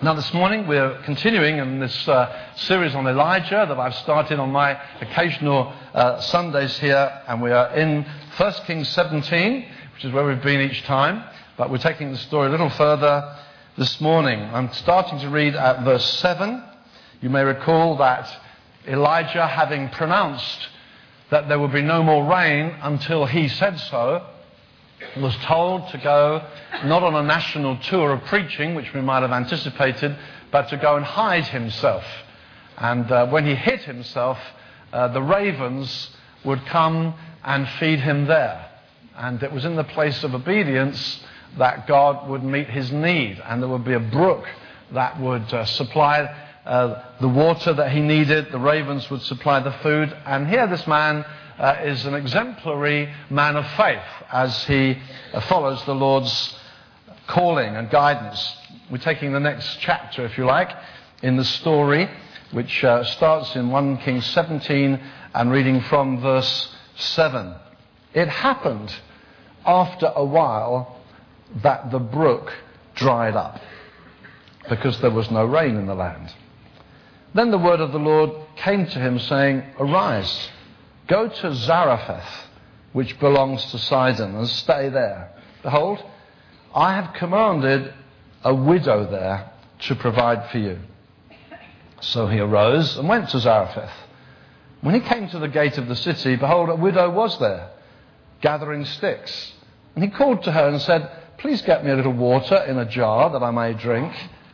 Now this morning we're continuing in this series on Elijah that I've started on my occasional Sundays here, and we are in 1 Kings 17, which is where we've been each time, but we're taking the story a little further this morning. I'm starting to read at verse 7. You may recall that Elijah, having pronounced that there would be no more rain until he said so, was told to go not on a national tour of preaching, which we might have anticipated, but to go and hide himself. And when he hid himself, the ravens would come and feed him there. And it was in the place of obedience that God would meet his need, and there would be a brook that would supply the water that he needed. The ravens would supply the food. And here this man is an exemplary man of faith as he follows the Lord's calling and guidance. We're taking the next chapter, if you like, in the story, which starts in 1 Kings 17 and reading from verse 7. It happened after a while that the brook dried up because there was no rain in the land. Then the word of the Lord came to him, saying, "Arise, go to Zarephath, which belongs to Sidon, and stay there. Behold, I have commanded a widow there to provide for you." So he arose and went to Zarephath. When he came to the gate of the city, behold, a widow was there, gathering sticks. And he called to her and said, "Please get me a little water in a jar that I may drink."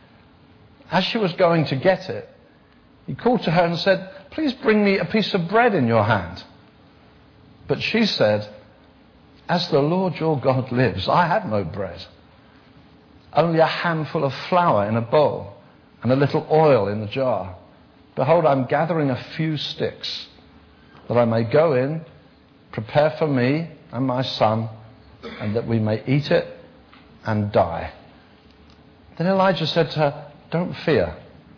As she was going to get it, he called to her and said, "Please bring me a piece of bread in your hand." But she said, "As the Lord your God lives, I have no bread, only a handful of flour in a bowl and a little oil in the jar. Behold, I'm gathering a few sticks that I may go in, prepare for me and my son, and that we may eat it and die." Then Elijah said to her, "Don't fear.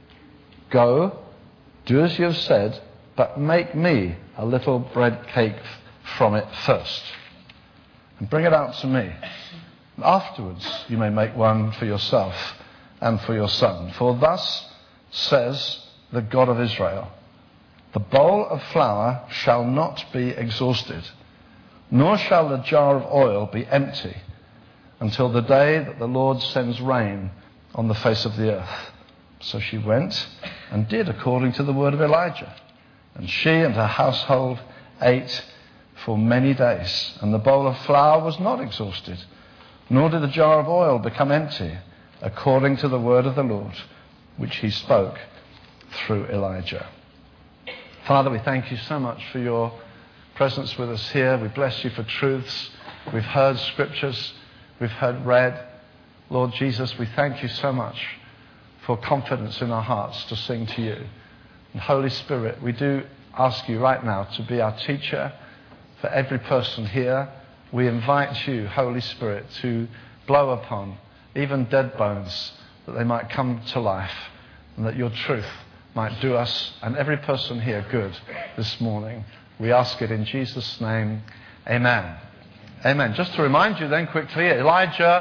Go, do as you have said, but make me a little bread cake from it first, and bring it out to me. Afterwards you may make one for yourself and for your son. For thus says the God of Israel, the bowl of flour shall not be exhausted, nor shall the jar of oil be empty, until the day that the Lord sends rain on the face of the earth." So she went and did according to the word of Elijah. And she and her household ate for many days. And the bowl of flour was not exhausted, nor did the jar of oil become empty, according to the word of the Lord, which he spoke through Elijah. Father, we thank you so much for your presence with us here. We bless you for truths. We've heard scriptures. We've heard read. Lord Jesus, we thank you so much for confidence in our hearts to sing to you. And Holy Spirit, we do ask you right now to be our teacher for every person here. We invite you, Holy Spirit, to blow upon even dead bones, that they might come to life, and that your truth might do us and every person here good this morning. We ask it in Jesus' name. Amen. Amen. Just to remind you then quickly, Elijah,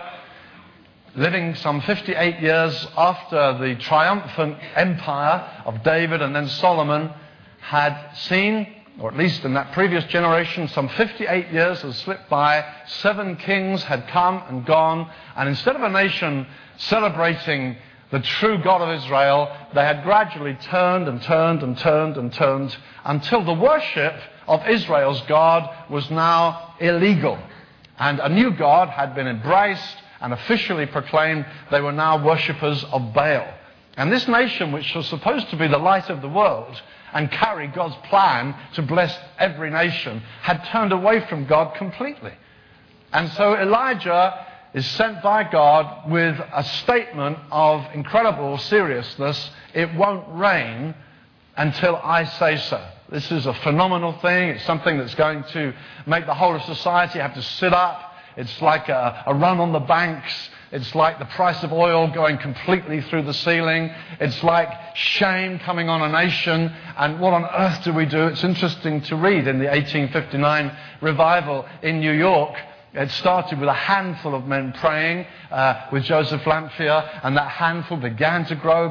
living some 58 years after the triumphant empire of David and then Solomon, had seen, or at least in that previous generation, some 58 years had slipped by. 7 kings had come and gone, and instead of a nation celebrating the true God of Israel, they had gradually turned and turned and turned and turned until the worship of Israel's God was now illegal. And a new God had been embraced and officially proclaimed. They were now worshippers of Baal. And this nation, which was supposed to be the light of the world and carry God's plan to bless every nation, had turned away from God completely. And so Elijah is sent by God with a statement of incredible seriousness. It won't rain until I say so. This is a phenomenal thing. It's something that's going to make the whole of society have to sit up. It's like a run on the banks. It's like the price of oil going completely through the ceiling. It's like shame coming on a nation. And what on earth do we do? It's interesting to read in the 1859 revival in New York. It started with a handful of men praying with Joseph Lamphere, and that handful began to grow,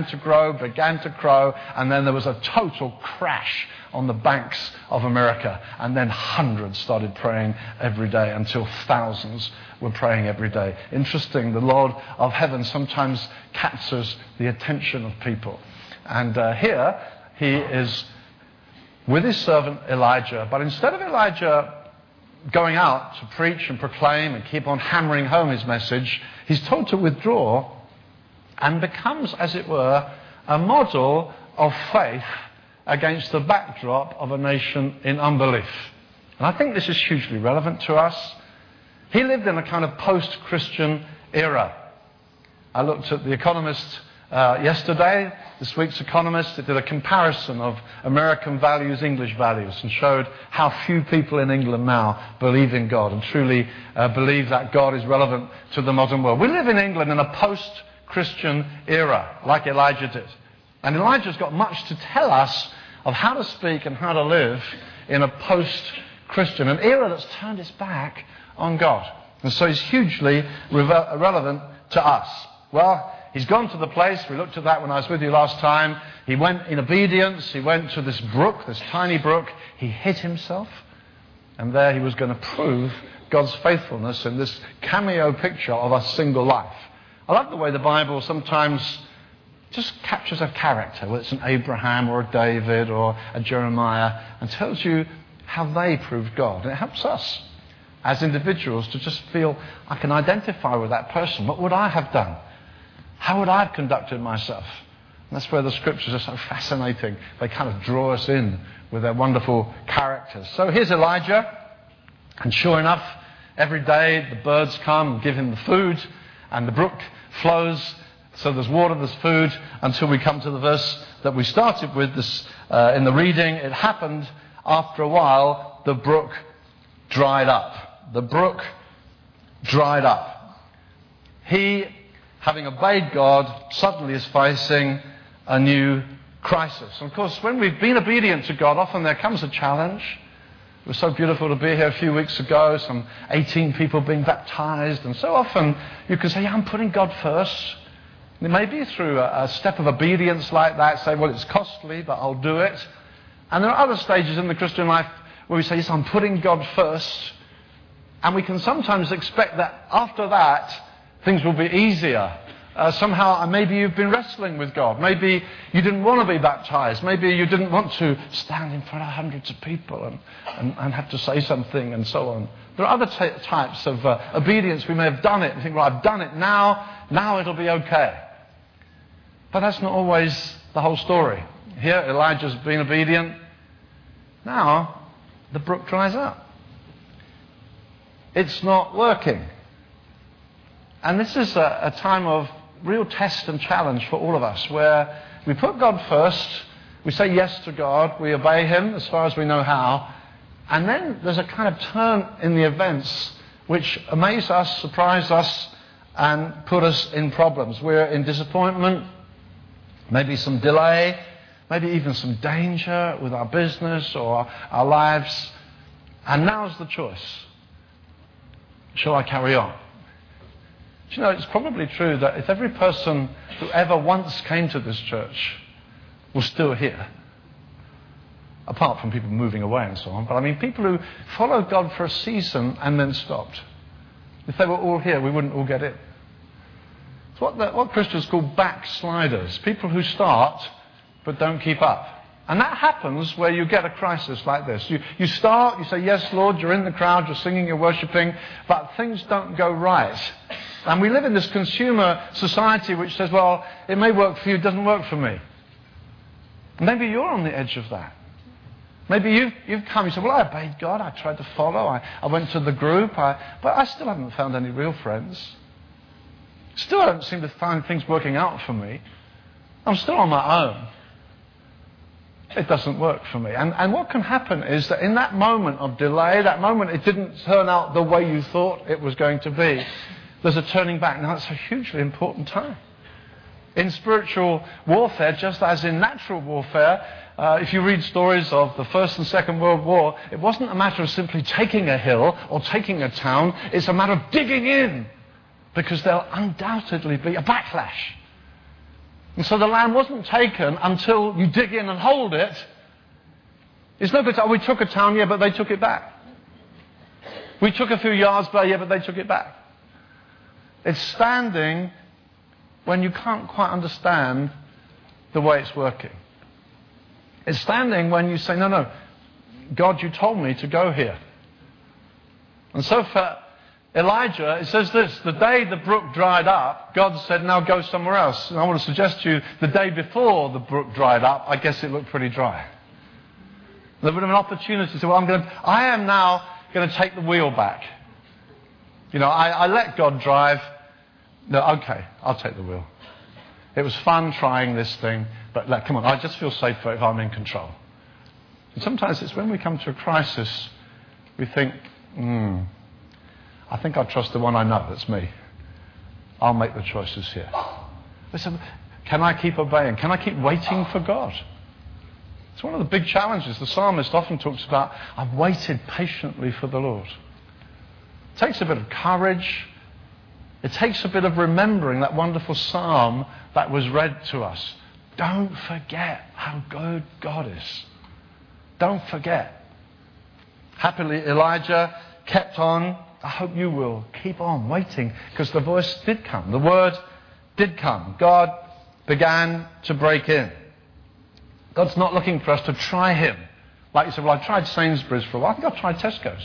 and then there was a total crash on the banks of America, and then hundreds started praying every day until thousands were praying every day. Interesting, the Lord of heaven sometimes captures the attention of people. And here he is with his servant Elijah, but instead of Elijah going out to preach and proclaim and keep on hammering home his message, he's told to withdraw and becomes, as it were, a model of faith against the backdrop of a nation in unbelief. And I think this is hugely relevant to us. He lived in a kind of post-Christian era. I looked at The Economist yesterday, this week's Economist. It did a comparison of American values, English values, and showed how few people in England now believe in God and truly believe that God is relevant to the modern world. We live in England in a post-Christian era, like Elijah did. And Elijah's got much to tell us of how to speak and how to live in a post-Christian, an era that's turned its back on God. And so he's hugely relevant to us. Well, he's gone to the place, we looked at that when I was with you last time. He went in obedience, he went to this brook, this tiny brook. He hid himself, and there he was going to prove God's faithfulness in this cameo picture of a single life. I love the way the Bible sometimes just captures a character, whether it's an Abraham or a David or a Jeremiah, and tells you how they proved God. And it helps us as individuals to just feel, I can identify with that person. What would I have done? How would I have conducted myself? And that's where the scriptures are so fascinating. They kind of draw us in with their wonderful characters. So here's Elijah, and sure enough, every day the birds come and give him the food, and the brook flows. So there's water, there's food, until we come to the verse that we started with this in the reading. It happened after a while, the brook dried up. The brook dried up. He, having obeyed God, suddenly is facing a new crisis. And of course, when we've been obedient to God, often there comes a challenge. It was so beautiful to be here a few weeks ago, some 18 people being baptized. And so often you can say, yeah, I'm putting God first. It may be through a step of obedience like that, say, well, it's costly, but I'll do it. And there are other stages in the Christian life where we say, yes, I'm putting God first. And we can sometimes expect that after that, things will be easier. Somehow, maybe you've been wrestling with God. Maybe you didn't want to be baptized. Maybe you didn't want to stand in front of hundreds of people and have to say something and so on. There are other types of obedience. We may have done it and think, well, I've done it now it'll be okay. But that's not always the whole story. Here, Elijah's been obedient. Now, the brook dries up. It's not working. And this is a time of real test and challenge for all of us, where we put God first, we say yes to God, we obey him as far as we know how, and then there's a kind of turn in the events which amaze us, surprise us, and put us in problems. We're in disappointment, maybe some delay, maybe even some danger with our business or our lives. And now's the choice. Shall I carry on? Do you know, it's probably true that if every person who ever once came to this church was still here, apart from people moving away and so on, but I mean people who followed God for a season and then stopped. If they were all here, we wouldn't all get in. It's what Christians call backsliders, people who start but don't keep up. And that happens where you get a crisis like this. You start, you say, yes, Lord, you're in the crowd, you're singing, you're worshipping, but things don't go right. And we live in this consumer society which says, well, it may work for you, it doesn't work for me. Maybe you're on the edge of that. Maybe you've come, you say, well, I obeyed God, I tried to follow, I went to the group, but I still haven't found any real friends. Still don't seem to find things working out for me. I'm still on my own. It doesn't work for me. And what can happen is that in that moment of delay, that moment it didn't turn out the way you thought it was going to be, there's a turning back. Now, it's a hugely important time. In spiritual warfare, just as in natural warfare, if you read stories of the First and Second World War, it wasn't a matter of simply taking a hill or taking a town. It's a matter of digging in, because there'll undoubtedly be a backlash. And so the land wasn't taken until you dig in and hold it. It's no good to, we took a town, yeah, but they took it back. We took a few yards, but yeah, but they took it back. It's standing when you can't quite understand the way it's working. It's standing when you say, no, God, you told me to go here. And so for Elijah, it says this: the day the brook dried up, God said, now go somewhere else. And I want to suggest to you, the day before the brook dried up, I guess it looked pretty dry. There would have been an opportunity to say, well, I am now going to take the wheel back. I let God drive. No, okay, I'll take the wheel. It was fun trying this thing, but come on, I just feel safer if I'm in control. And sometimes it's when we come to a crisis, we think, I think I'll trust the one I know, that's me. I'll make the choices here. Listen, can I keep obeying? Can I keep waiting for God? It's one of the big challenges. The psalmist often talks about, I've waited patiently for the Lord. It takes a bit of courage. It takes a bit of remembering that wonderful psalm that was read to us. Don't forget how good God is. Don't forget. Happily, Elijah kept on. I hope you will keep on waiting, because the voice did come. The word did come. God began to break in. God's not looking for us to try him. Like you said, well, I tried Sainsbury's for a while. I think I've tried Tesco's.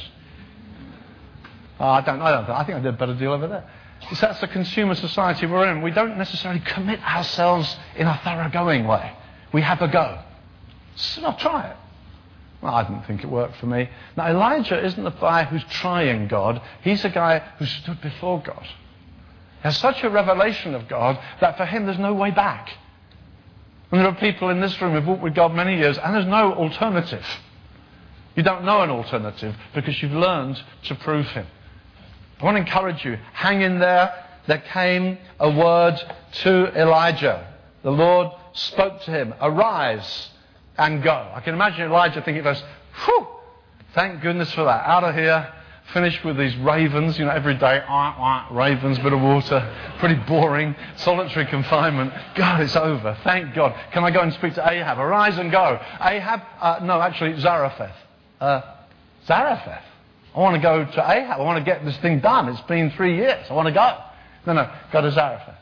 I think I did a better deal over there. Because that's the consumer society we're in. We don't necessarily commit ourselves in a thoroughgoing way. We have a go. So I'll try it. Well, I didn't think it worked for me. Now, Elijah isn't the guy who's trying God. He's a guy who stood before God. He has such a revelation of God that for him there's no way back. And there are people in this room who've walked with God many years, and there's no alternative. You don't know an alternative because you've learned to prove him. I want to encourage you, hang in there. There came a word to Elijah. The Lord spoke to him, arise and go. I can imagine Elijah thinking first, whew, thank goodness for that. Out of here, finished with these ravens, every day, ravens, bit of water, pretty boring, solitary confinement. God, it's over. Thank God. Can I go and speak to Ahab? Arise and go. Ahab, Zarephath. Zarephath. I want to go to Ahab. I want to get this thing done. It's been 3 years. I want to go. No, go to Zarephath.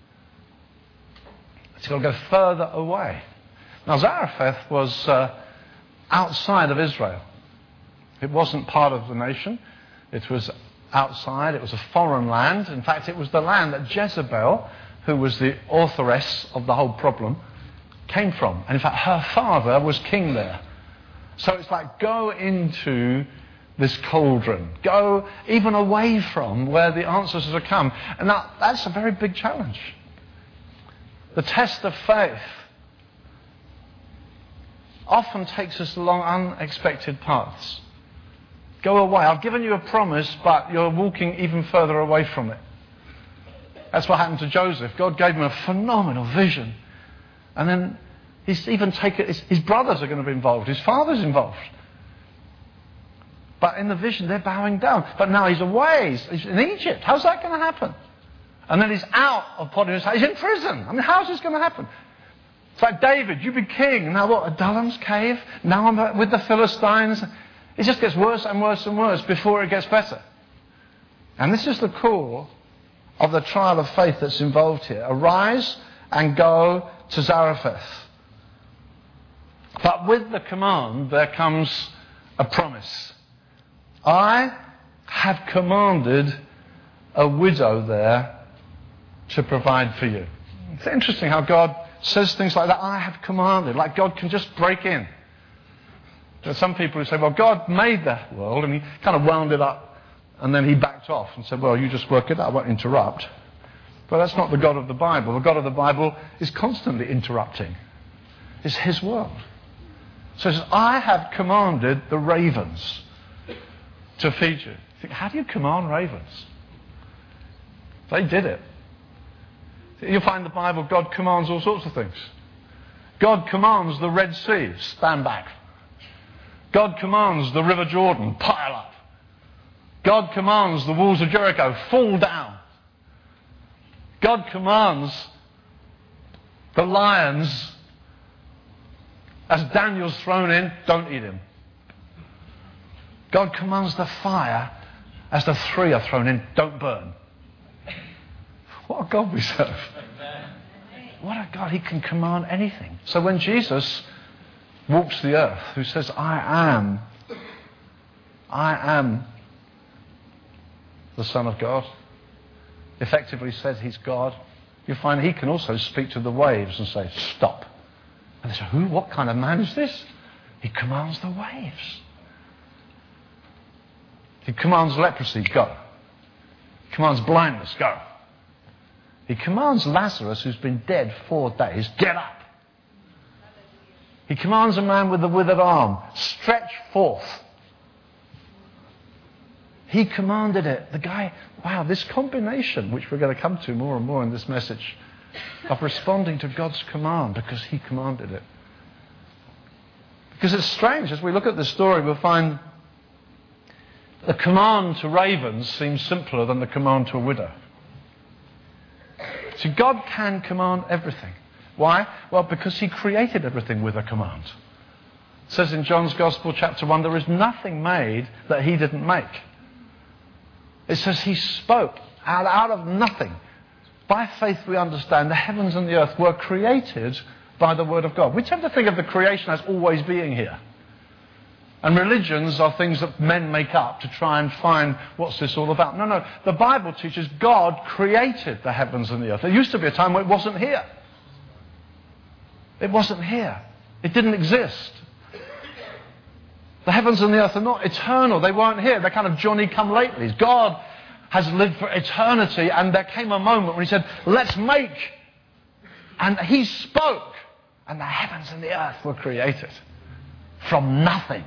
It's got to go further away. Now, Zarephath was outside of Israel. It wasn't part of the nation. It was outside. It was a foreign land. In fact, it was the land that Jezebel, who was the authoress of the whole problem, came from. And in fact, her father was king there. So it's like, go into this cauldron. Go even away from where the answers have come. And that's a very big challenge. The test of faith often takes us along unexpected paths. Go away. I've given you a promise, but you're walking even further away from it. That's what happened to Joseph. God gave him a phenomenal vision. And then he's even taken, his brothers are going to be involved. His father's involved. But in the vision, they're bowing down. But now he's away. He's in Egypt. How's that going to happen? And then he's out of Potiphar's house. He's in prison. I mean, how's this going to happen? It's like, David, you be king. Now what, Adullam's cave? Now I'm with the Philistines. It just gets worse and worse and worse before it gets better. And this is the core of the trial of faith that's involved here. Arise and go to Zarephath. But with the command, there comes a promise. I have commanded a widow there to provide for you. It's interesting how God says things like that. I have commanded. Like God can just break in. There are some people who say, well, God made the world and he kind of wound it up and then he backed off and said, well, you just work it out. I won't interrupt. But that's not the God of the Bible. The God of the Bible is constantly interrupting. It's his world. So it says, I have commanded the ravens to feed you. You think, how do you command ravens? They did it. You'll find in the Bible God commands all sorts of things. God commands the Red Sea, stand back. God commands the River Jordan, pile up. God commands the walls of Jericho, fall down. God commands the lions, as Daniel's thrown in, don't eat him. God commands the fire, as the three are thrown in, don't burn. What a God we serve. What a God, he can command anything. So when Jesus walks the earth, who says, I am the Son of God, effectively says he's God, you find he can also speak to the waves and say, stop. And they say, who? What kind of man is this? He commands the waves. He commands leprosy, go. He commands blindness, go. He commands Lazarus, who's been dead 4 days, get up. He commands a man with a withered arm, stretch forth. He commanded it. The guy, wow, this combination, which we're going to come to more and more in this message, of responding to God's command because he commanded it. Because it's strange, as we look at this story, we'll find the command to ravens seems simpler than the command to a widow. So God can command everything. Why? Well, because he created everything with a command. It says in John's Gospel, chapter 1, there is nothing made that he didn't make. It says he spoke out of nothing. By faith we understand the heavens and the earth were created by the word of God. We tend to think of the creation as always being here. And religions are things that men make up to try and find what's this all about. No. The Bible teaches God created the heavens and the earth. There used to be a time where it wasn't here. It wasn't here. It didn't exist. The heavens and the earth are not eternal. They weren't here. They're kind of Johnny-come-latelys. God has lived for eternity, and there came a moment when he said, let's make. And he spoke, and the heavens and the earth were created from nothing.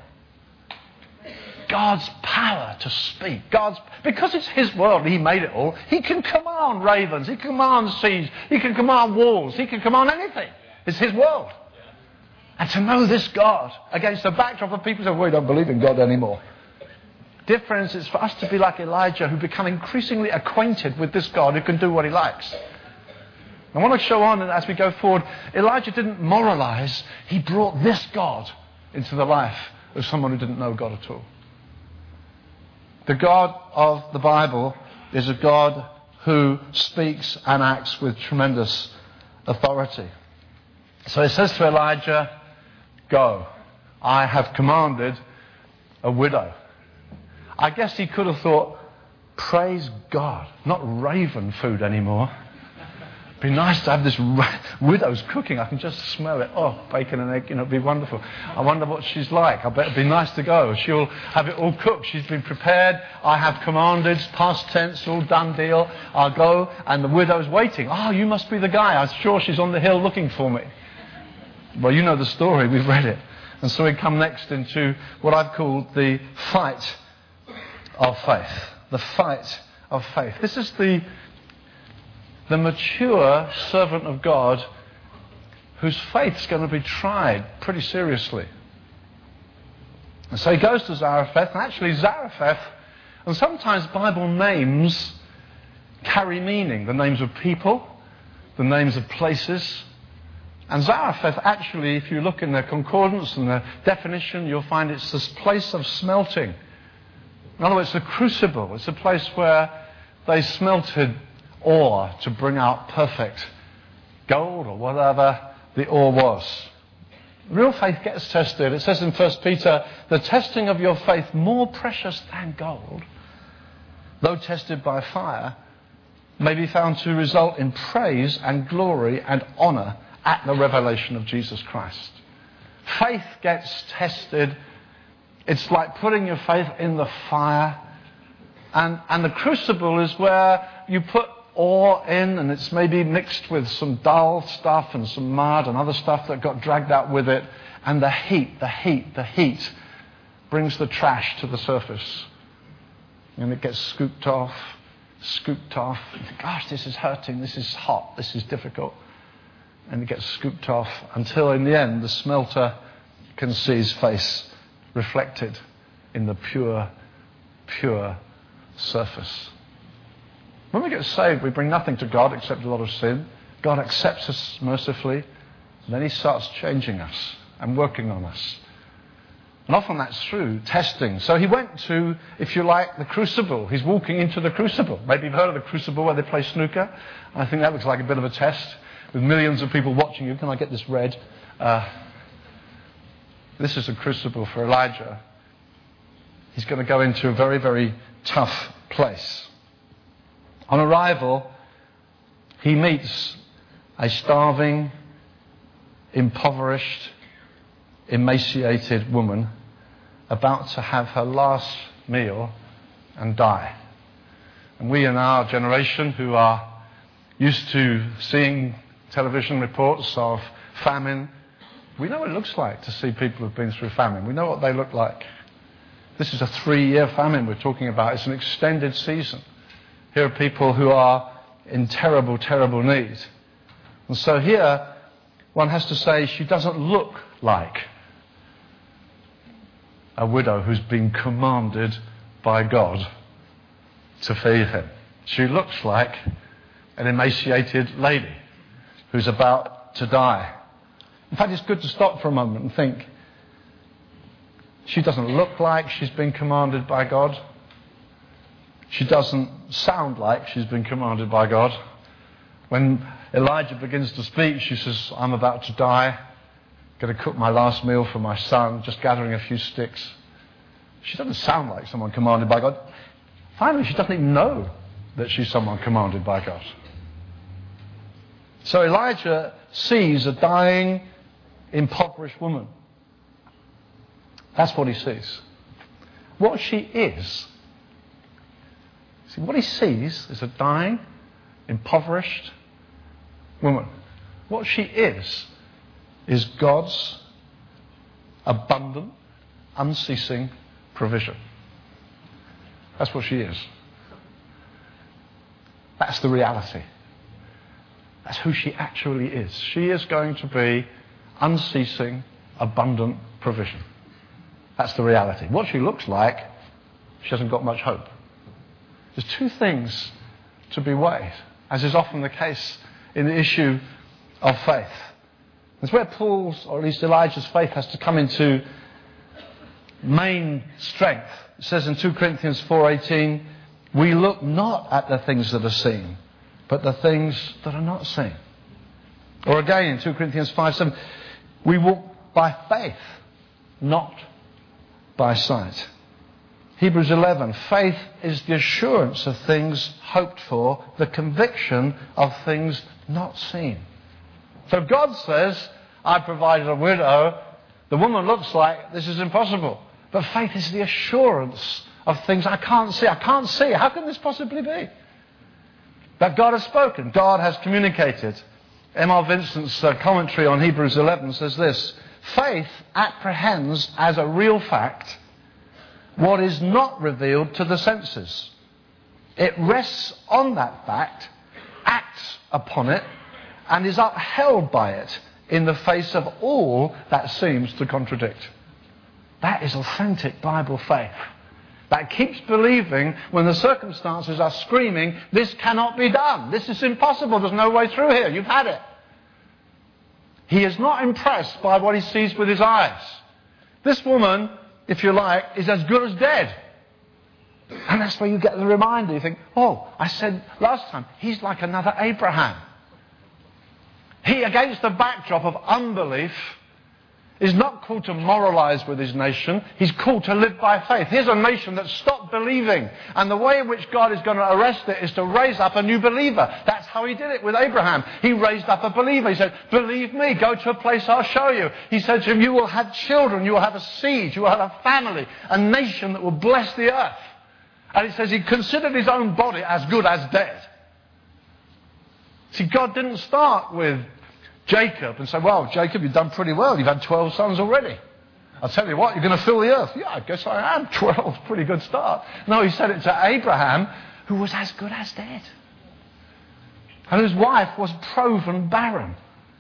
God's power to speak. Because it's his world, he made it all. He can command ravens. He can command seas. He can command walls. He can command anything. It's his world. And to know this God against the backdrop of people who say, we don't believe in God anymore. Difference is for us to be like Elijah, who become increasingly acquainted with this God who can do what he likes. I want to show on, and as we go forward, Elijah didn't moralize. He brought this God into the life of someone who didn't know God at all. The God of the Bible is a God who speaks and acts with tremendous authority. So he says to Elijah, go, I have commanded a widow. I guess he could have thought, praise God, not raven food anymore. It'd be nice to have this widow's cooking. I can just smell it. Oh, bacon and egg, it'd be wonderful. I wonder what she's like. I bet it'd be nice to go. She'll have it all cooked. She's been prepared. I have commanded, past tense, all done deal. I'll go, and the widow's waiting. Oh, you must be the guy. I'm sure she's on the hill looking for me. Well, you know the story. We've read it. And so we come next into what I've called the fight of faith. The fight of faith. This is the mature servant of God whose faith's going to be tried pretty seriously. And so he goes to Zarephath, and actually Zarephath, and sometimes Bible names carry meaning. The names of people, the names of places. And Zarephath, actually, if you look in the concordance and the definition, you'll find it's this place of smelting. In other words, it's a crucible. It's a place where they smelted ore to bring out perfect gold or whatever the ore was. Real faith gets tested. It says in 1 Peter, the testing of your faith more precious than gold, though tested by fire, may be found to result in praise and glory and honour at the revelation of Jesus Christ. Faith gets tested. It's like putting your faith in the fire. And the crucible is where you put ore in, and it's maybe mixed with some dull stuff and some mud and other stuff that got dragged out with it. And the heat brings the trash to the surface. And it gets scooped off, scooped off. You think, gosh, this is hurting, this is hot, this is difficult. And it gets scooped off until in the end the smelter can see his face reflected in the pure, pure surface. When we get saved, we bring nothing to God except a lot of sin. God accepts us mercifully, and then he starts changing us and working on us. And often that's through testing. So he went to, if you like, the crucible. He's walking into the crucible. Maybe you've heard of the crucible where they play snooker. I think that looks like a bit of a test with millions of people watching you. Can I get this red? This is a crucible for Elijah. He's going to go into a very, very tough place. On arrival, he meets a starving, impoverished, emaciated woman about to have her last meal and die. And we in our generation who are used to seeing television reports of famine, we know what it looks like to see people who've been through famine. We know what they look like. This is a 3-year famine we're talking about. It's an extended season. Here are people who are in terrible, terrible need. And so here, one has to say she doesn't look like a widow who's been commanded by God to feed him. She looks like an emaciated lady who's about to die. In fact, it's good to stop for a moment and think, she doesn't look like she's been commanded by God. She doesn't sound like she's been commanded by God. When Elijah begins to speak, she says, I'm about to die. Going to cook my last meal for my son, just gathering a few sticks. She doesn't sound like someone commanded by God. Finally, she doesn't even know that she's someone commanded by God. So Elijah sees a dying, impoverished woman. That's what he sees. What she is. See, what he sees is a dying, impoverished woman. What she is God's abundant, unceasing provision. That's what she is. That's the reality. That's who she actually is. She is going to be unceasing, abundant provision. That's the reality. What she looks like, she hasn't got much hope. There's two things to be weighed, as is often the case in the issue of faith. It's where Paul's, or at least Elijah's faith has to come into main strength. It says in 2 Corinthians 4:18, we look not at the things that are seen, but the things that are not seen. Or again in 2 Corinthians 5:7, we walk by faith, not by sight. Hebrews 11, faith is the assurance of things hoped for, the conviction of things not seen. So God says, I provided a widow. The woman looks like this is impossible. But faith is the assurance of things I can't see. I can't see. How can this possibly be? But God has spoken. God has communicated. M.R. Vincent's commentary on Hebrews 11 says this, faith apprehends as a real fact what is not revealed to the senses. It rests on that fact, acts upon it, and is upheld by it in the face of all that seems to contradict. That is authentic Bible faith. That keeps believing when the circumstances are screaming, this cannot be done. This is impossible. There's no way through here. You've had it. He is not impressed by what he sees with his eyes. This woman, if you like, is as good as dead. And that's where you get the reminder. You think, oh, I said last time, he's like another Abraham. He, against the backdrop of unbelief, is not called to moralize with his nation. He's called to live by faith. Here's a nation that stopped believing. And the way in which God is going to arrest it is to raise up a new believer. That's how he did it with Abraham. He raised up a believer. He said, believe me, go to a place I'll show you. He said to him, you will have children, you will have a seed, you will have a family, a nation that will bless the earth. And it says he considered his own body as good as dead. See, God didn't start with Jacob and say, well, Jacob, you've done pretty well. You've had 12 sons already. I'll tell you what, you're going to fill the earth. Yeah, I guess I am. 12, pretty good start. No, he said it to Abraham who was as good as dead. And whose wife was proven barren.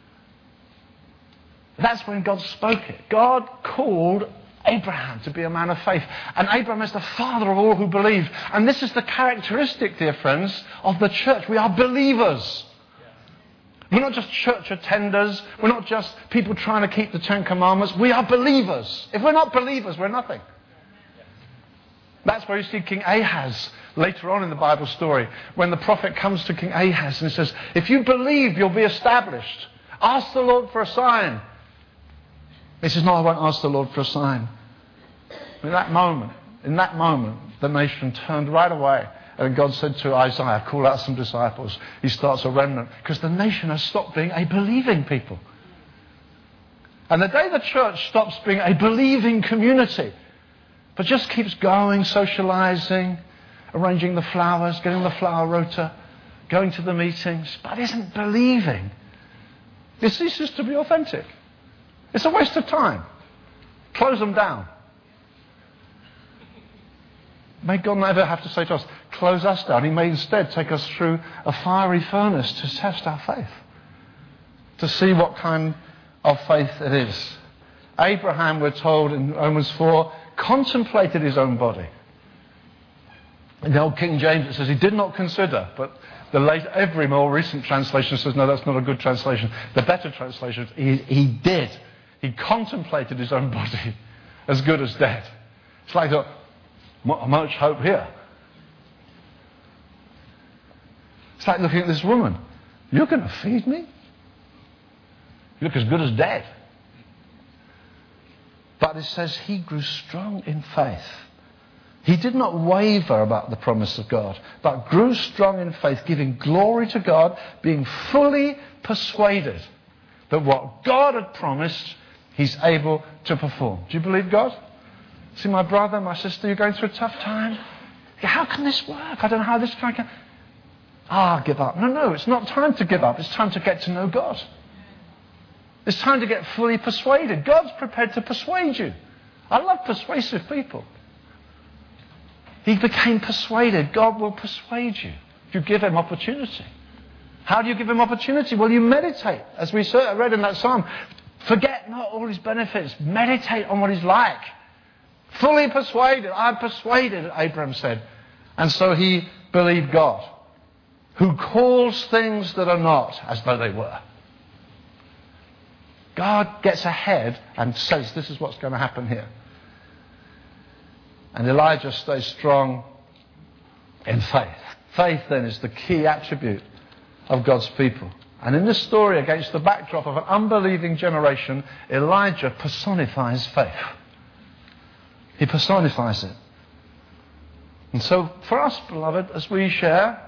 That's when God spoke it. God called Abraham to be a man of faith. And Abraham is the father of all who believe. And this is the characteristic, dear friends, of the church. We are believers. We're not just church attenders. We're not just people trying to keep the Ten Commandments. We are believers. If we're not believers, we're nothing. That's where you see King Ahaz later on in the Bible story, when the prophet comes to King Ahaz and says, if you believe, you'll be established. Ask the Lord for a sign. He says, no, I won't ask the Lord for a sign. In that moment, the nation turned right away. And God said to Isaiah, call out some disciples. He starts a remnant. Because the nation has stopped being a believing people. And the day the church stops being a believing community, but just keeps going, socializing, arranging the flowers, getting the flower rota, going to the meetings, but isn't believing, it ceases to be authentic. It's a waste of time. Close them down. May God never have to say to us, close us down. He may instead take us through a fiery furnace to test our faith, to see what kind of faith it is. Abraham, we're told in Romans 4, contemplated his own body. In the old King James it says he did not consider, but every more recent translation says, no, that's not a good translation. The better translation is he did. He contemplated his own body as good as dead. It's like, much hope here. It's like looking at this woman. You're going to feed me? You look as good as dead. But it says he grew strong in faith. He did not waver about the promise of God, but grew strong in faith, giving glory to God, being fully persuaded that what God had promised, he's able to perform. Do you believe God? See, my brother, my sister, you're going through a tough time. How can this work? I don't know how this can... give up. No, it's not time to give up. It's time to get to know God. It's time to get fully persuaded. God's prepared to persuade you. I love persuasive people. He became persuaded. God will persuade you if you give him opportunity. How do you give him opportunity? Well, you meditate. As we read in that psalm, forget not all his benefits. Meditate on what he's like. Fully persuaded. I'm persuaded, Abraham said. And so he believed God, who calls things that are not as though they were. God gets ahead and says, this is what's going to happen here. And Elijah stays strong in faith. Faith, then, is the key attribute of God's people. And in this story, against the backdrop of an unbelieving generation, Elijah personifies faith. He personifies it. And so, for us, beloved, as we share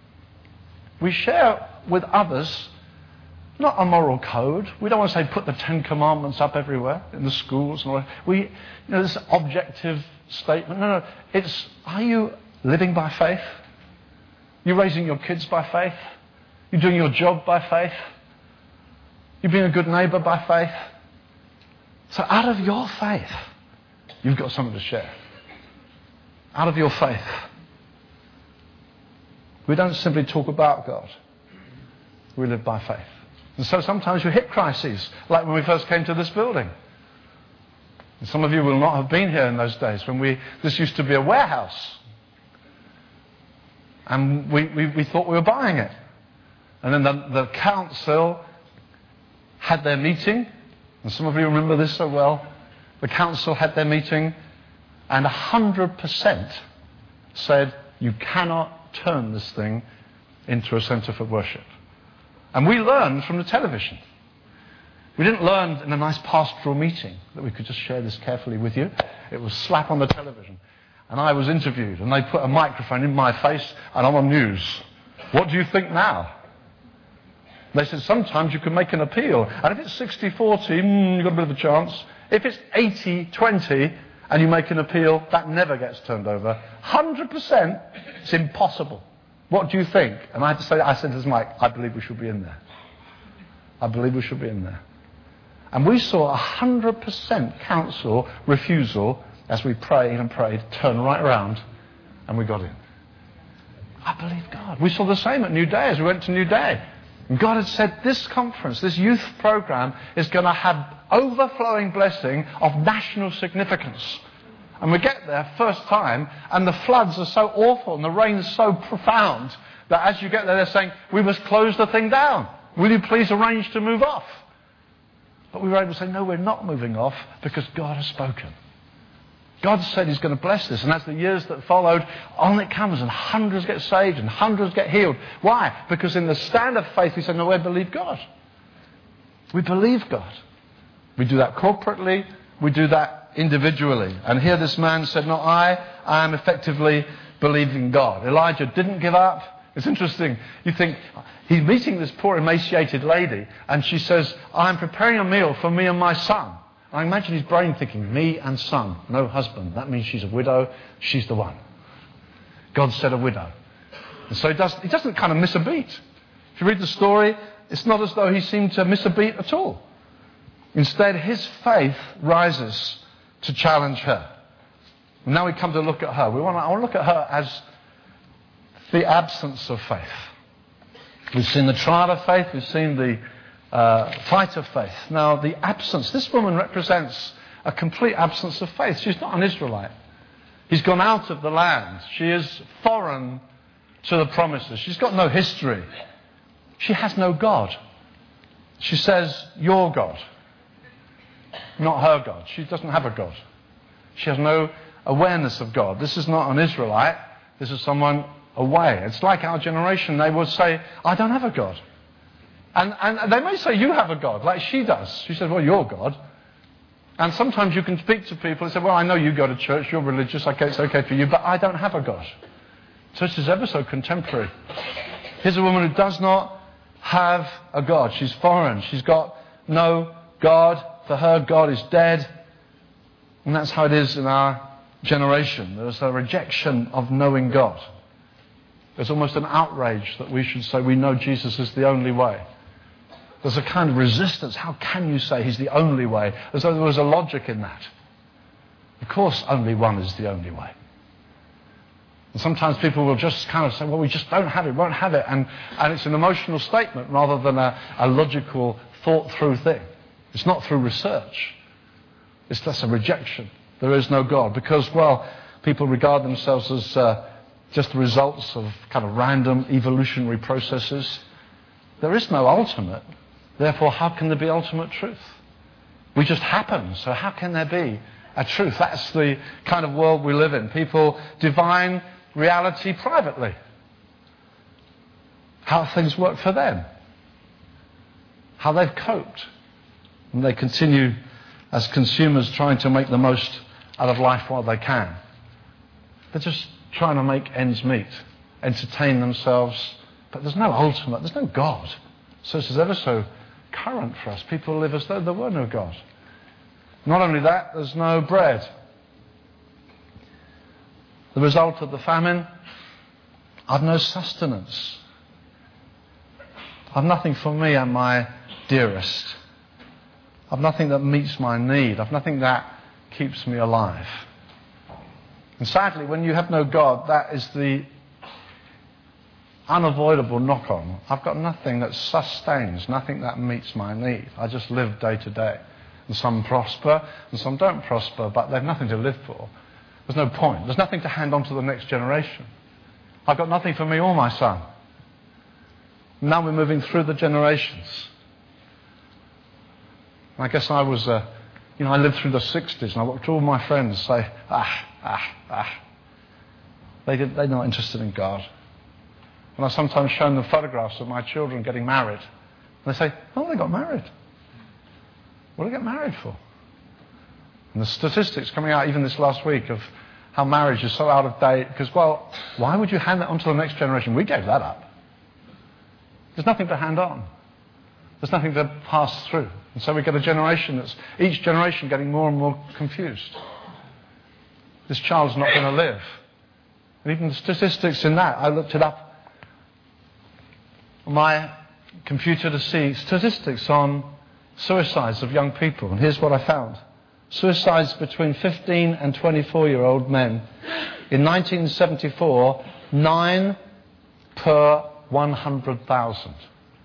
with others not a moral code. We don't want to say put the Ten Commandments up everywhere in the schools. This objective statement. No. It's, are you living by faith? You raising your kids by faith? You doing your job by faith? You being a good neighbour by faith? So out of your faith, you've got something to share. Out of your faith. We don't simply talk about God. We live by faith. And so sometimes you hit crises, like when we first came to this building. And some of you will not have been here in those days when this used to be a warehouse. And we thought we were buying it. And then the council had their meeting. And some of you remember this so well. The council had their meeting and 100% said, you cannot turn this thing into a centre for worship. And we learned from the television. We didn't learn in a nice pastoral meeting that we could just share this carefully with you. It was slap on the television. And I was interviewed and they put a microphone in my face and I'm on news. What do you think now? They said sometimes you can make an appeal. And if it's 60-40, you've got a bit of a chance. If it's 80-20 and you make an appeal, that never gets turned over. 100%, it's impossible. What do you think? And I said to Mike, I believe we should be in there. I believe we should be in there. And we saw 100% council refusal as we prayed and prayed, turn right around, and we got in. I believe God. We saw the same at New Day as we went to New Day. And God had said this conference, this youth program, is going to have overflowing blessing of national significance. And we get there first time, and the floods are so awful and the rain's so profound that as you get there, they're saying, we must close the thing down. Will you please arrange to move off? But we were able to say, no, we're not moving off because God has spoken. God said he's going to bless this. And as the years that followed, on it comes, and hundreds get saved and hundreds get healed. Why? Because in the stand of faith, we said, no, we believe God. We believe God. We do that corporately. We do that individually. And here this man said, no, I am effectively believing God. Elijah didn't give up. It's interesting. You think, he's meeting this poor emaciated lady, and she says, I'm preparing a meal for me and my son. I imagine his brain thinking, me and son, no husband. That means she's a widow. She's the one. God said a widow. And so he doesn't kind of miss a beat. If you read the story, it's not as though he seemed to miss a beat at all. Instead, his faith rises to challenge her. And now we come to look at her. I want to look at her as the absence of faith. We've seen the trial of faith. We've seen the fight of faith. Now, the absence. This woman represents a complete absence of faith. She's not an Israelite. He's gone out of the land. She is foreign to the promises. She's got no history. She has no God. She says, your God. Not her God. She doesn't have a God. She has no awareness of God. This is not an Israelite. This is someone away. It's like our generation. They would say, I don't have a God. And they may say, you have a God, like she does. She says, well, you're God. And sometimes you can speak to people and say, well, I know you go to church, you're religious, okay, it's okay for you, but I don't have a God. Church is ever so contemporary. Here's a woman who does not have a God. She's foreign. She's got no God. For her, God is dead. And that's how it is in our generation. There's a rejection of knowing God. There's almost an outrage that we should say we know Jesus is the only way. There's a kind of resistance. How can you say he's the only way? As though there was a logic in that. Of course, only one is the only way. And sometimes people will just kind of say, well, we just don't have it, won't have it. And it's an emotional statement rather than a logical, thought-through thing. It's not through research. It's just a rejection. There is no God. Because, well, people regard themselves as just the results of kind of random evolutionary processes. There is no ultimate. Therefore, how can there be ultimate truth? We just happen. So how can there be a truth? That's the kind of world we live in. People divine reality privately. How things work for them. How they've coped. And they continue as consumers trying to make the most out of life while they can. They're just trying to make ends meet, entertain themselves. But there's no ultimate, there's no God. So this is ever so current for us. People live as though there were no God. Not only that, there's no bread. The result of the famine, I've no sustenance. I've nothing for me and my dearest. I've nothing that meets my need. I've nothing that keeps me alive. And sadly, when you have no God, that is the unavoidable knock-on. I've got nothing that sustains, nothing that meets my need. I just live day to day. And some prosper, and some don't prosper, but they've nothing to live for. There's no point. There's nothing to hand on to the next generation. I've got nothing for me or my son. Now we're moving through the generations. I guess I was, I lived through the 60s, and I watched all my friends say, They're not interested in God. And I sometimes show them photographs of my children getting married. And they say, oh, they got married. What do they get married for? And the statistics coming out even this last week of how marriage is so out of date. Because, well, why would you hand that on to the next generation? We gave that up. There's nothing to hand on. There's nothing to pass through. And so we get a generation that's, each generation getting more and more confused. This child's not going to live. And even the statistics in that, I looked it up on my computer to see statistics on suicides of young people. And here's what I found. Suicides between 15 and 24-year-old men. In 1974, 9 per 100,000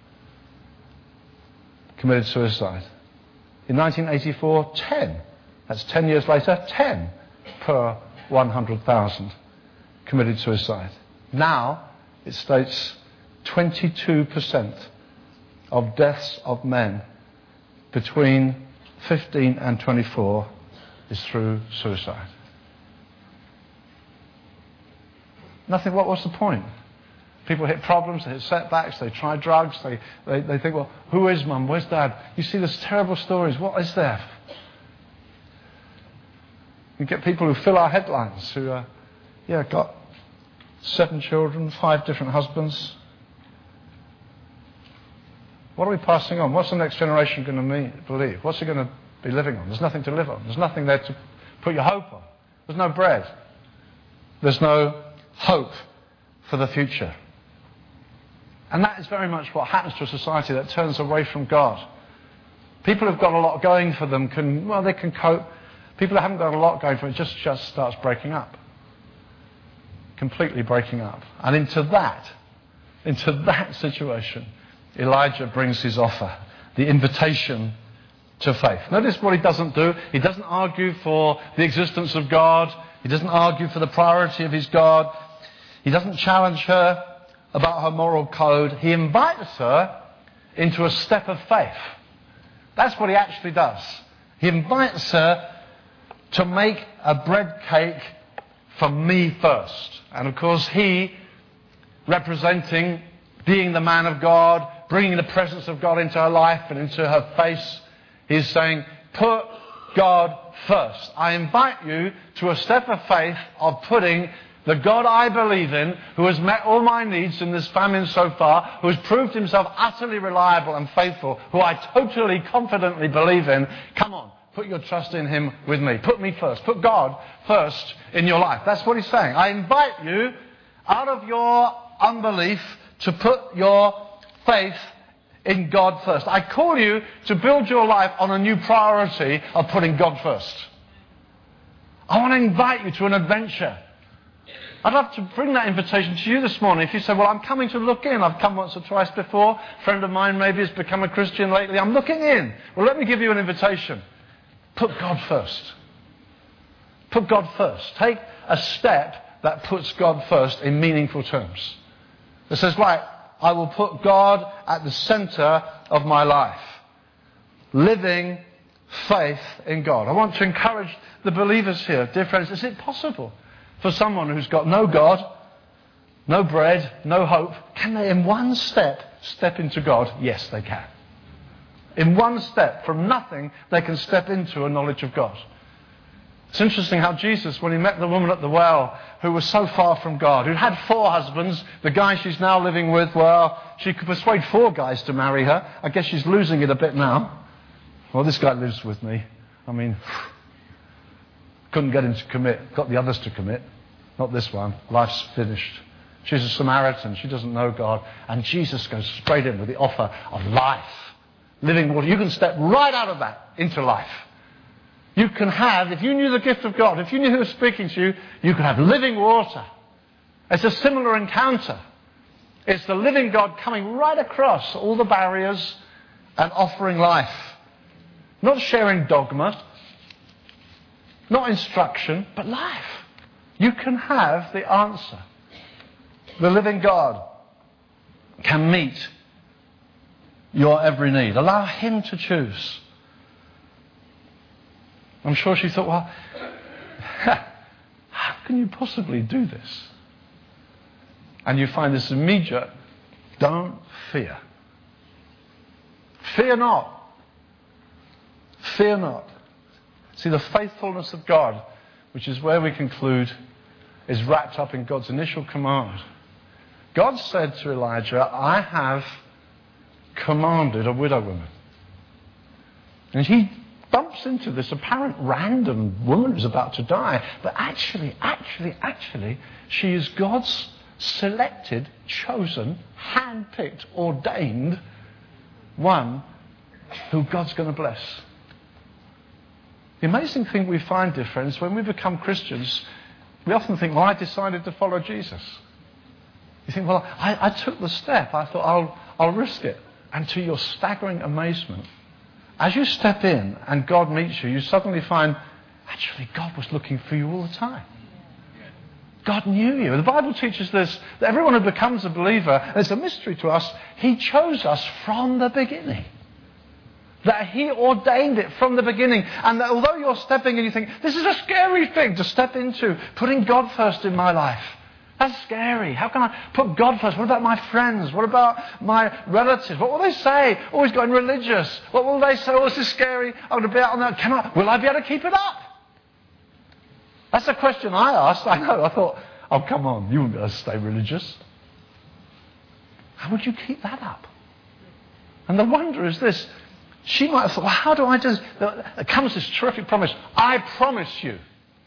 committed suicide. In 1984, 10. That's 10 years later, 10 per 100,000 committed suicide. Now, it states 22% of deaths of men between 15 and 24 is through suicide. Nothing, what's the point? People hit problems, they hit setbacks, they try drugs, they think, well, who is mum, where's dad? You see these terrible stories, what is there? You get people who fill our headlines who, got 7 children, 5 different husbands. What are we passing on? What's the next generation going to believe? What's it going to be living on? There's nothing to live on. There's nothing there to put your hope on. There's no bread. There's no hope for the future. And that is very much what happens to a society that turns away from God. People who've got a lot going for them they can cope. People who haven't got a lot going for them, it just starts breaking up. Completely breaking up. And into that situation, Elijah brings his offer, the invitation to faith. Notice what he doesn't do. He doesn't argue for the existence of God. He doesn't argue for the priority of his God. He doesn't challenge her about her moral code. He invites her into a step of faith. That's what he actually does. He invites her to make a bread cake for me first. And of course he, representing being the man of God, bringing the presence of God into her life and into her face, he's saying, put God first. I invite you to a step of faith of putting the God I believe in, who has met all my needs in this famine so far, who has proved himself utterly reliable and faithful, who I totally, confidently believe in. Come on, put your trust in him with me. Put me first. Put God first in your life. That's what he's saying. I invite you, out of your unbelief, to put your faith in God first. I call you to build your life on a new priority of putting God first. I want to invite you to an adventure. I'd love to bring that invitation to you this morning. If you say, well, I'm coming to look in. I've come once or twice before. A friend of mine maybe has become a Christian lately. I'm looking in. Well, let me give you an invitation. Put God first. Put God first. Take a step that puts God first in meaningful terms. It says, right, I will put God at the center of my life. Living faith in God. I want to encourage the believers here. Dear friends, is it possible for someone who's got no God, no bread, no hope, can they in one step into God? Yes, they can. In one step, from nothing, they can step into a knowledge of God. It's interesting how Jesus, when he met the woman at the well who was so far from God, who had 4 husbands, the guy she's now living with, well, she could persuade 4 guys to marry her. I guess she's losing it a bit now. Well, this guy lives with me. I mean, couldn't get him to commit. Got the others to commit. Not this one. Life's finished. She's a Samaritan. She doesn't know God. And Jesus goes straight in with the offer of life. Living water. You can step right out of that into life. You can have, if you knew the gift of God, if you knew who was speaking to you, you could have living water. It's a similar encounter. It's the living God coming right across all the barriers and offering life. Not sharing dogma, not instruction, but life. You can have the answer. The living God can meet your every need. Allow him to choose. I'm sure she thought, well, how can you possibly do this? And you find this immediate, don't fear. Fear not. Fear not. See, the faithfulness of God, which is where we conclude, is wrapped up in God's initial command. God said to Elijah, I have commanded a widow woman. And he bumps into this apparent random woman who's about to die. But actually, she is God's selected, chosen, hand-picked, ordained one who God's going to bless. The amazing thing we find, dear friends, when we become Christians, we often think, well, I decided to follow Jesus. You think, well, I took the step. I thought, I'll risk it. And to your staggering amazement, as you step in and God meets you, you suddenly find, actually, God was looking for you all the time. God knew you. The Bible teaches this, that everyone who becomes a believer, and it's a mystery to us, He chose us from the beginning. That He ordained it from the beginning. And that although you're stepping in, you think, this is a scary thing to step into, putting God first in my life. That's scary. How can I put God first? What about my friends? What about my relatives? What will they say? Always going religious. What will they say? Oh, this is scary. I'm going to be out on that. Will I be able to keep it up? That's a question I asked. I know. I thought, oh, come on. You wouldn't be able to stay religious. How would you keep that up? And the wonder is this. She might have thought, well, how do I do this? There comes this terrific promise. I promise you.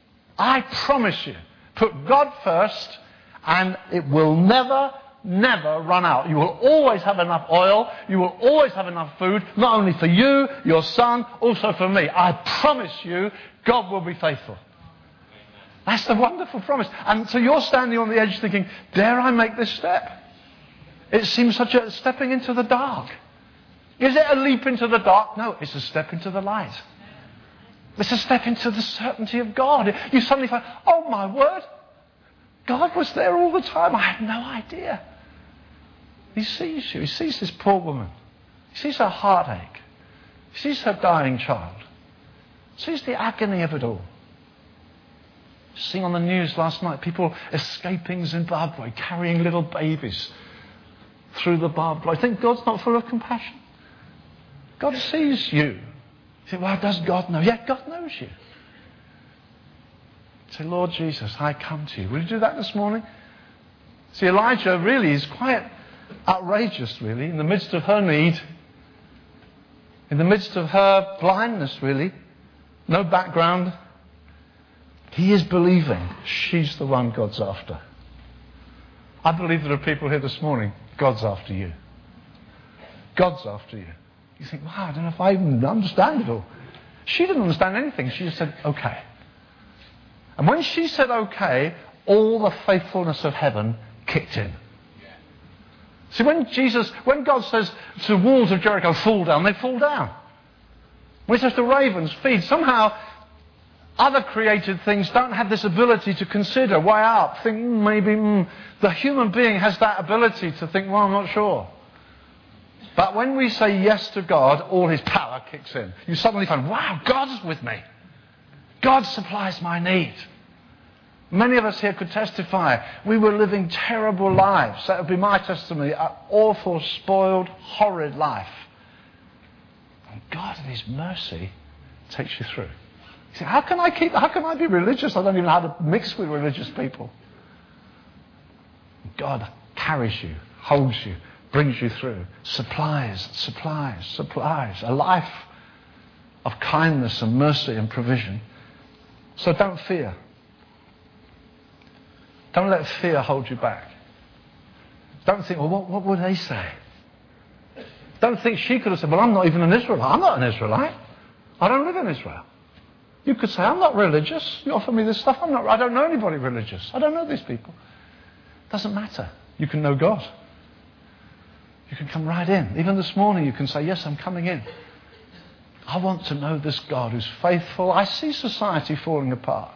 Put God first and it will never run out. You will always have enough oil. You will always have enough food. Not only for you, your son, also for me. I promise you, God will be faithful. That's the wonderful promise. And so you're standing on the edge thinking, dare I make this step? It seems such a stepping into the dark. Is it a leap into the dark? No, it's a step into the light. It's a step into the certainty of God. You suddenly find, oh my word, God was there all the time. I had no idea. He sees you. He sees this poor woman. He sees her heartache. He sees her dying child. He sees the agony of it all. Seeing on the news last night, people escaping Zimbabwe, carrying little babies through the barbed wire. I think God's not full of compassion. God sees you. You think, well, does God know? Yeah, God knows you. Say, Lord Jesus, I come to you. Will you do that this morning? See, Elijah really is quite outrageous, really, in the midst of her need, in the midst of her blindness, really, no background. He is believing she's the one God's after. I believe there are people here this morning, God's after you. God's after you. You think, wow, I don't know if I even understand it all. She didn't understand anything. She just said, okay. And when she said okay, all the faithfulness of heaven kicked in. See, when God says to walls of Jericho, fall down, they fall down. When He says to ravens, feed, somehow other created things don't have this ability to consider, weigh up, think maybe. The human being has that ability to think, well, I'm not sure. But when we say yes to God, all His power kicks in. You suddenly find, wow, God's with me. God supplies my need. Many of us here could testify we were living terrible lives. That would be my testimony. An awful, spoiled, horrid life. And God in His mercy takes you through. You say, how can I be religious? I don't even know how to mix with religious people. God carries you, holds you, brings you through, supplies. A life of kindness and mercy and provision. So don't fear. Don't let fear hold you back. Don't think, well, what would they say? Don't think she could have said, well, I'm not even an Israelite. I'm not an Israelite. I don't live in Israel. You could say, I'm not religious. You offer me this stuff. I don't know anybody religious. I don't know these people. Doesn't matter. You can know God. You can come right in. Even this morning you can say, yes, I'm coming in. I want to know this God who's faithful. I see society falling apart.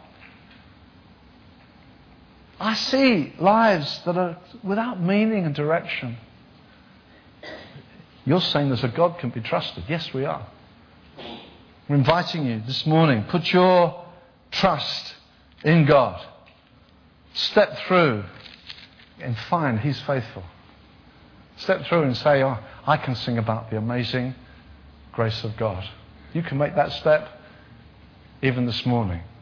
I see lives that are without meaning and direction. You're saying there's a God can be trusted. Yes, we are. We're inviting you this morning. Put your trust in God. Step through and find He's faithful. Step through and say, oh, I can sing about the amazing grace of God. You can make that step even this morning.